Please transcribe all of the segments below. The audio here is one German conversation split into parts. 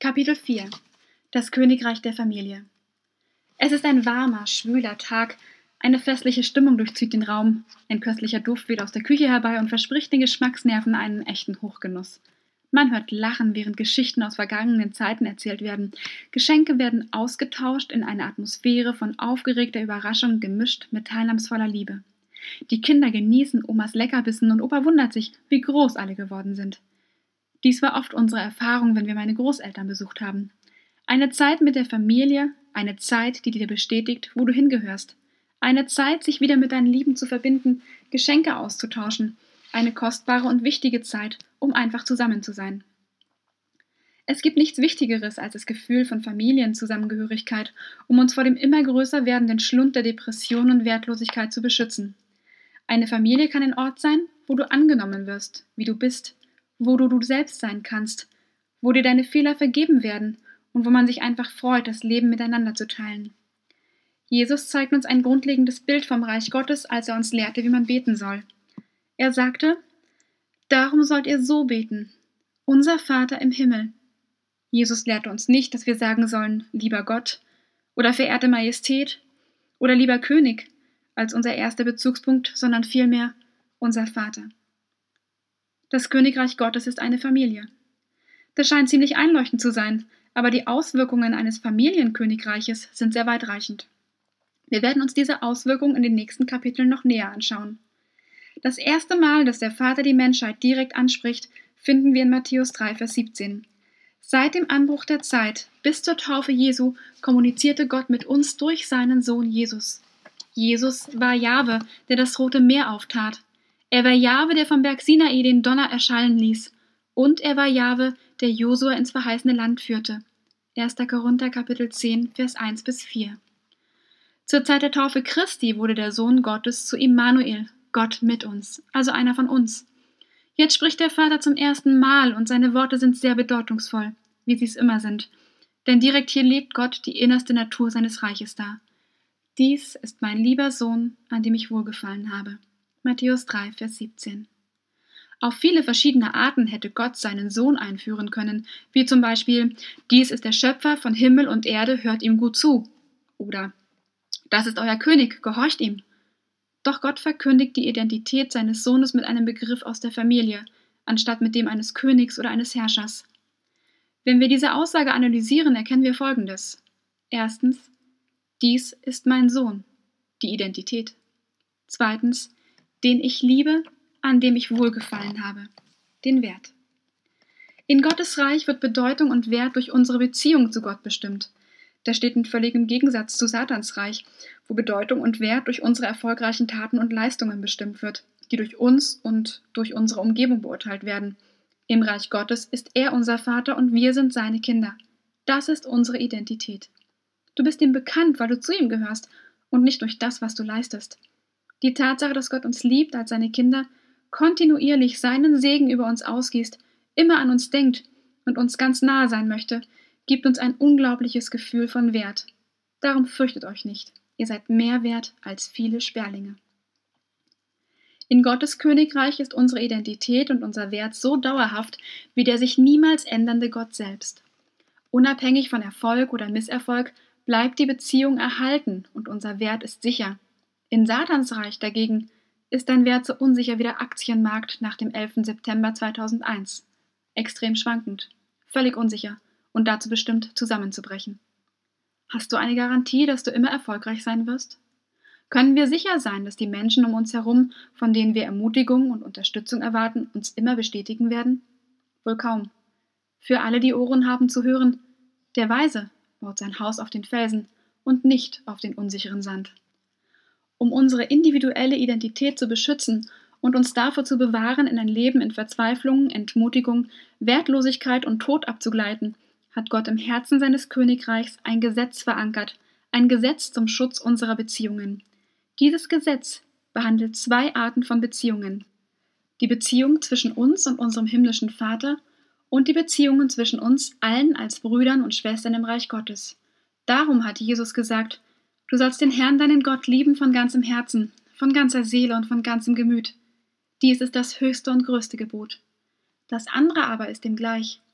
Kapitel 4 – Das Königreich der Familie. Es ist ein warmer, schwüler Tag, eine festliche Stimmung durchzieht den Raum, ein köstlicher Duft weht aus der Küche herbei und verspricht den Geschmacksnerven einen echten Hochgenuss. Man hört Lachen, während Geschichten aus vergangenen Zeiten erzählt werden. Geschenke werden ausgetauscht in eine Atmosphäre von aufgeregter Überraschung gemischt mit teilnahmsvoller Liebe. Die Kinder genießen Omas Leckerbissen und Opa wundert sich, wie groß alle geworden sind. Dies war oft unsere Erfahrung, wenn wir meine Großeltern besucht haben. Eine Zeit mit der Familie, eine Zeit, die dir bestätigt, wo du hingehörst. Eine Zeit, sich wieder mit deinen Lieben zu verbinden, Geschenke auszutauschen. Eine kostbare und wichtige Zeit, um einfach zusammen zu sein. Es gibt nichts Wichtigeres als das Gefühl von Familienzusammengehörigkeit, um uns vor dem immer größer werdenden Schlund der Depression und Wertlosigkeit zu beschützen. Eine Familie kann ein Ort sein, wo du angenommen wirst, wie du bist, wo du selbst sein kannst, wo dir deine Fehler vergeben werden und wo man sich einfach freut, das Leben miteinander zu teilen. Jesus zeigt uns ein grundlegendes Bild vom Reich Gottes, als er uns lehrte, wie man beten soll. Er sagte: Darum sollt ihr so beten: Unser Vater im Himmel. Jesus lehrte uns nicht, dass wir sagen sollen: Lieber Gott oder verehrte Majestät oder lieber König als unser erster Bezugspunkt, sondern vielmehr unser Vater. Das Königreich Gottes ist eine Familie. Das scheint ziemlich einleuchtend zu sein, aber die Auswirkungen eines Familienkönigreiches sind sehr weitreichend. Wir werden uns diese Auswirkungen in den nächsten Kapiteln noch näher anschauen. Das erste Mal, dass der Vater die Menschheit direkt anspricht, finden wir in Matthäus 3, Vers 17. Seit dem Anbruch der Zeit bis zur Taufe Jesu kommunizierte Gott mit uns durch seinen Sohn Jesus. Jesus war Jahwe, der das Rote Meer auftat. Er war Jahwe, der vom Berg Sinai den Donner erschallen ließ. Und er war Jahwe, der Josua ins verheißene Land führte. 1. Korinther Kapitel 10, Vers 1 bis 4. Zur Zeit der Taufe Christi wurde der Sohn Gottes zu Immanuel, Gott mit uns, also einer von uns. Jetzt spricht der Vater zum ersten Mal und seine Worte sind sehr bedeutungsvoll, wie sie es immer sind. Denn direkt hier lebt Gott die innerste Natur seines Reiches dar. Dies ist mein lieber Sohn, an dem ich wohlgefallen habe. Matthäus 3, Vers 17. Auf viele verschiedene Arten hätte Gott seinen Sohn einführen können, wie zum Beispiel: Dies ist der Schöpfer von Himmel und Erde, hört ihm gut zu. Oder: Das ist euer König, gehorcht ihm. Doch Gott verkündigt die Identität seines Sohnes mit einem Begriff aus der Familie, anstatt mit dem eines Königs oder eines Herrschers. Wenn wir diese Aussage analysieren, erkennen wir Folgendes. Erstens: Dies ist mein Sohn, die Identität. Zweitens: Den ich liebe, an dem ich wohlgefallen habe, den Wert. In Gottes Reich wird Bedeutung und Wert durch unsere Beziehung zu Gott bestimmt. Das steht in völligem Gegensatz zu Satans Reich, wo Bedeutung und Wert durch unsere erfolgreichen Taten und Leistungen bestimmt wird, die durch uns und durch unsere Umgebung beurteilt werden. Im Reich Gottes ist er unser Vater und wir sind seine Kinder. Das ist unsere Identität. Du bist ihm bekannt, weil du zu ihm gehörst und nicht durch das, was du leistest. Die Tatsache, dass Gott uns liebt als seine Kinder, kontinuierlich seinen Segen über uns ausgießt, immer an uns denkt und uns ganz nahe sein möchte, gibt uns ein unglaubliches Gefühl von Wert. Darum fürchtet euch nicht. Ihr seid mehr wert als viele Sperlinge. In Gottes Königreich ist unsere Identität und unser Wert so dauerhaft wie der sich niemals ändernde Gott selbst. Unabhängig von Erfolg oder Misserfolg bleibt die Beziehung erhalten und unser Wert ist sicher. In Satans Reich dagegen ist dein Wert so unsicher wie der Aktienmarkt nach dem 11. September 2001. Extrem schwankend, völlig unsicher und dazu bestimmt, zusammenzubrechen. Hast du eine Garantie, dass du immer erfolgreich sein wirst? Können wir sicher sein, dass die Menschen um uns herum, von denen wir Ermutigung und Unterstützung erwarten, uns immer bestätigen werden? Wohl kaum. Für alle, die Ohren haben zu hören: Der Weise baut sein Haus auf den Felsen und nicht auf den unsicheren Sand. Um unsere individuelle Identität zu beschützen und uns davor zu bewahren, in ein Leben in Verzweiflung, Entmutigung, Wertlosigkeit und Tod abzugleiten, hat Gott im Herzen seines Königreichs ein Gesetz verankert, ein Gesetz zum Schutz unserer Beziehungen. Dieses Gesetz behandelt zwei Arten von Beziehungen: die Beziehung zwischen uns und unserem himmlischen Vater und die Beziehungen zwischen uns allen als Brüdern und Schwestern im Reich Gottes. Darum hat Jesus gesagt: Du sollst den Herrn, deinen Gott, lieben von ganzem Herzen, von ganzer Seele und von ganzem Gemüt. Dies ist das höchste und größte Gebot. Das andere aber ist ihm gleich: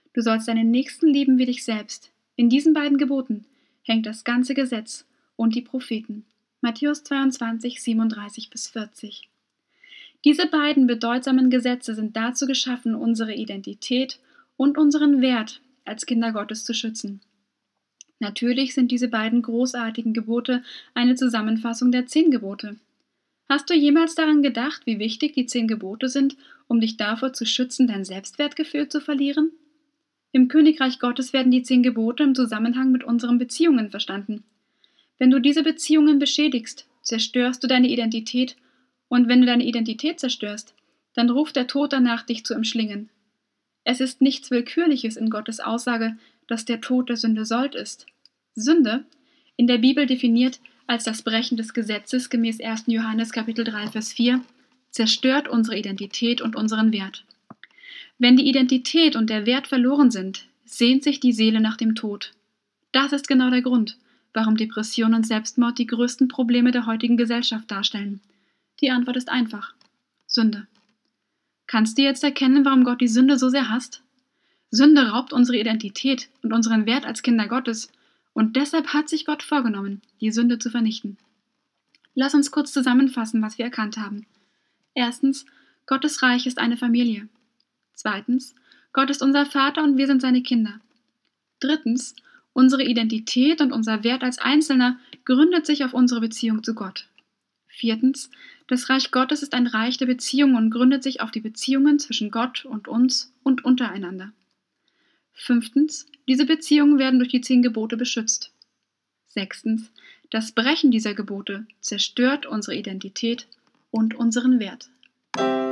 Du sollst deinen Nächsten lieben wie dich selbst. In diesen beiden Geboten hängt das ganze Gesetz und die Propheten. Matthäus 22, 37-40. Diese beiden bedeutsamen Gesetze sind dazu geschaffen, unsere Identität und unseren Wert als Kinder Gottes zu schützen. Natürlich sind diese beiden großartigen Gebote eine Zusammenfassung der 10 Gebote. Hast du jemals daran gedacht, wie wichtig die 10 Gebote sind, um dich davor zu schützen, dein Selbstwertgefühl zu verlieren? Im Königreich Gottes werden die 10 Gebote im Zusammenhang mit unseren Beziehungen verstanden. Wenn du diese Beziehungen beschädigst, zerstörst du deine Identität, und wenn du deine Identität zerstörst, dann ruft der Tod danach, dich zu umschlingen. Es ist nichts Willkürliches in Gottes Aussage, dass der Tod der Sünde Sold ist. Sünde, in der Bibel definiert als das Brechen des Gesetzes gemäß 1. Johannes Kapitel 3, Vers 4, zerstört unsere Identität und unseren Wert. Wenn die Identität und der Wert verloren sind, sehnt sich die Seele nach dem Tod. Das ist genau der Grund, warum Depression und Selbstmord die größten Probleme der heutigen Gesellschaft darstellen. Die Antwort ist einfach: Sünde. Kannst du jetzt erkennen, warum Gott die Sünde so sehr hasst? Sünde raubt unsere Identität und unseren Wert als Kinder Gottes, und deshalb hat sich Gott vorgenommen, die Sünde zu vernichten. Lass uns kurz zusammenfassen, was wir erkannt haben. Erstens, Gottes Reich ist eine Familie. Zweitens, Gott ist unser Vater und wir sind seine Kinder. Drittens, unsere Identität und unser Wert als Einzelner gründet sich auf unsere Beziehung zu Gott. Viertens, das Reich Gottes ist ein Reich der Beziehungen und gründet sich auf die Beziehungen zwischen Gott und uns und untereinander. Fünftens, diese Beziehungen werden durch die 10 Gebote beschützt. Sechstens, das Brechen dieser Gebote zerstört unsere Identität und unseren Wert.